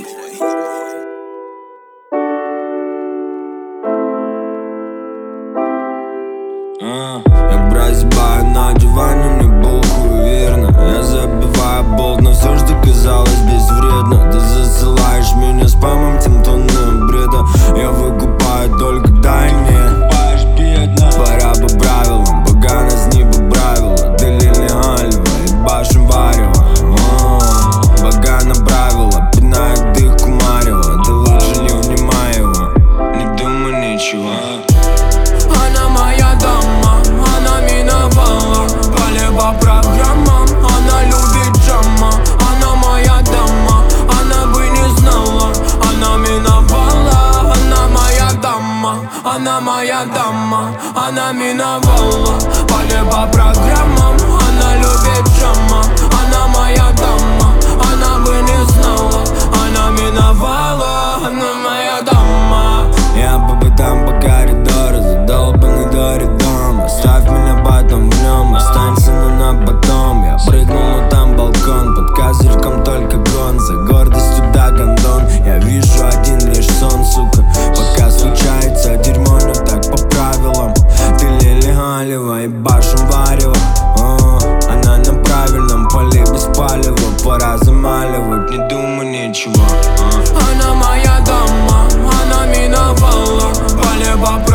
Я прозябаю на диване, мне похуй, верно. Я забиваю болт, но все ж казалось безвредно. Ты засылаешь меня спамом, тем тонным бреда. Я выкупаю только дальние. Пора по правилам, пока нас не поправила. Ты легально, ебашим варево. Пока направила, пинает дыхку марево. Ты лучше не внимай его, не думай ничего. Она моя дама, она миновала поле по программам, она любит джама. Она моя дама, она бы не знала. Она миновала, она моя дама. Она моя дама, она миновала поле по программам, она любит джама. Она моя дама, она бы не знала. Она миновала, она моя дама. Я по пятам по коридору, задолбанный до редома. Оставь меня потом в нем, останься, но на потом. Я прыгнул, но там балкон, под козырьком только гонза. Гордостью да гондон, я вижу один лишь сон, сука. Пока случается дерьмо, но так по правилам. Ты лилигалева, ебашим варево. Она на правильном поле без палева. Пора замаливать, не думай ничего. Она моя дама, она миновала поле по